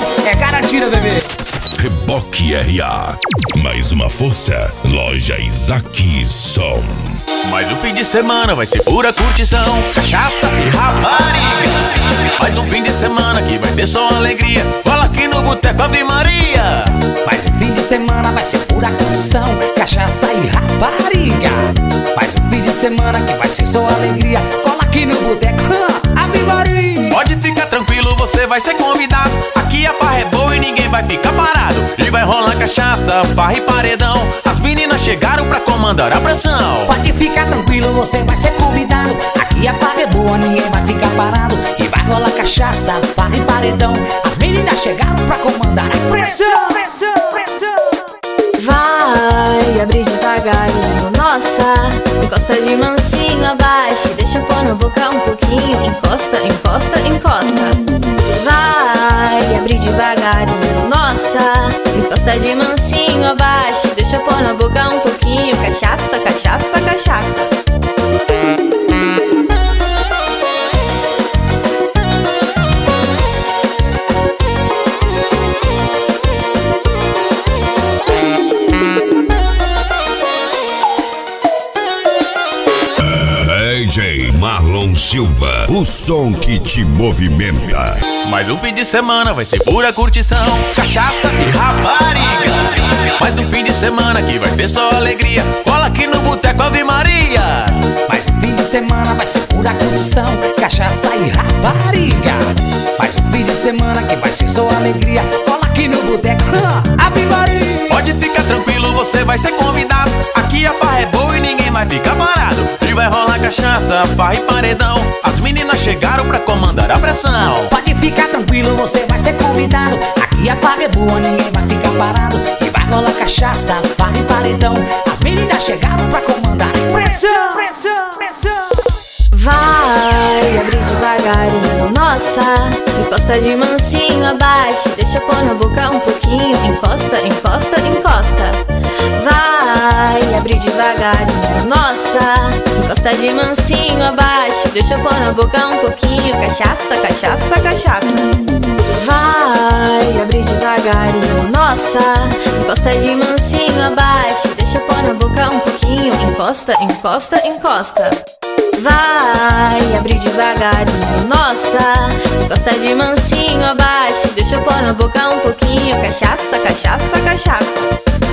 é garantida, bebê. Reboque RA. Mais uma força. Loja Isaac Som. Mais um fim de semana vai ser pura curtição, cachaça e rapariga. Mais um fim de semana que vai ser só alegria. Cola aqui no Boteco Ave Maria. Mais um fim de semana vai ser pura curtição, cachaça e rapariga. Mais um fim de semana que vai ser só alegria. Cola aqui no Boteco Ave Maria. Pode ficar tranquilo, você vai ser convidado. Aqui a farra é boa e ninguém vai ficar parado. E vai rolar cachaça, farra e paredão. As meninas chegaram pra comandar a pressão. Pode ficar tranquilo, você vai ser convidado. Aqui a farra é boa, ninguém vai ficar parado. E vai rolar cachaça, farra e paredão. As meninas chegaram pra comandar a pressão. Vai abrir devagarinho, nossa. Encosta de mansinho abaixo, deixa eu pôr na boca um pouquinho. Encosta, encosta, encosta. Vai abrir devagarinho, nossa. Encosta de mansinho abaixo, deixa eu pôr na boca um pouquinho. Cachaça, cachaça, cachaça. DJ Marlon Silva, o som que te movimenta. Mais um fim de semana vai ser pura curtição, cachaça e rapariga. Mais um fim de semana que vai ser só alegria. Cola aqui no Boteco Ave Maria. Mais um fim de semana vai ser pura curtição, cachaça e rapariga. Mais um fim de semana que vai ser só alegria. Cola aqui no Boteco Ave Maria. Pode ficar tranquilo, você vai ser convidado. Aqui a farra é boa e ninguém vai ficar parado. E vai rolar cachaça, farra e paredão. As meninas chegaram pra comandar a pressão. Pode ficar tranquilo, você vai ser convidado. Aqui a farra é boa, ninguém vai ficar parado. E vai rolar cachaça, farra e paredão. As meninas chegaram pra comandar a pressão. Vai abrir devagarinho, nossa. Encosta de mansinho abaixo, deixa eu pôr na boca um pouquinho. Encosta, encosta, encosta. Vai abrir devagarinho, nossa. Encosta de mansinho abaixo, deixa eu pôr na boca um pouquinho. Cachaça, cachaça, cachaça. Vai abrir devagarinho, nossa. Encosta de mansinho abaixo, deixa eu pôr na boca um pouquinho. Encosta, encosta, encosta. Vai abrir devagarinho, nossa. Encosta de mansinho abaixo, deixa eu pôr na boca um pouquinho. Cachaça, cachaça, cachaça.